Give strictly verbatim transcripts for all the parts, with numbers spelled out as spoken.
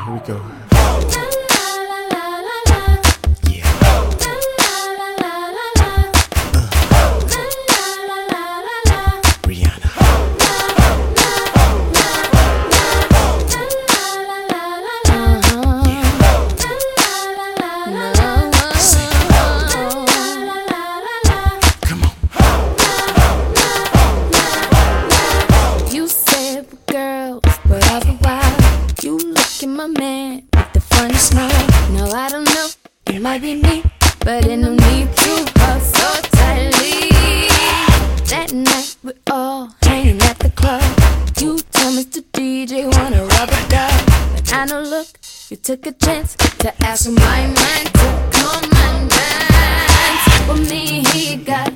here we go. It might be me, but it no need to hold so tightly. That night we're all hanging at the club. You tell Mister D J wanna rub a dub, but I know, look, you took a chance to ask my man to come and dance with me. He got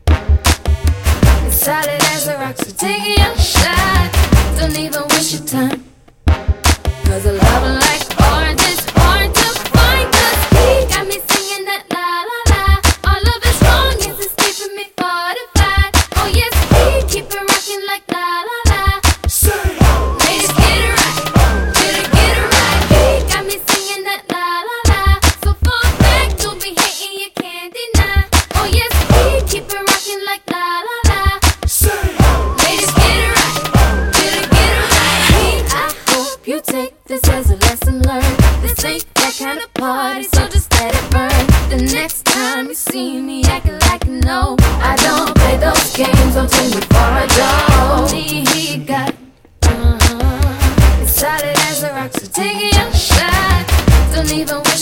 as solid as a rock, so take your shot. Don't even waste your time, 'cause a love like ours is hard to find. 'Cause he got me singing that la la la. All of his wrong is it's keeping me fortified. Oh yes, he keep it rocking like la la la. Ladies, get it right, get it, get it right. He got me singing that la la la. So fall back, don't be hating, you can't deny. Oh yes, he keep it rocking like la la la. Ladies, get it right, get it, get it right. He, I hope you take this as a lesson learned. This ain't that kind of party, so just let it burn. The next time you see me acting like you know, I don't play those games, don't take me for a joke. He, he got uh-huh, it's solid as a rock, so take your shot. Don't even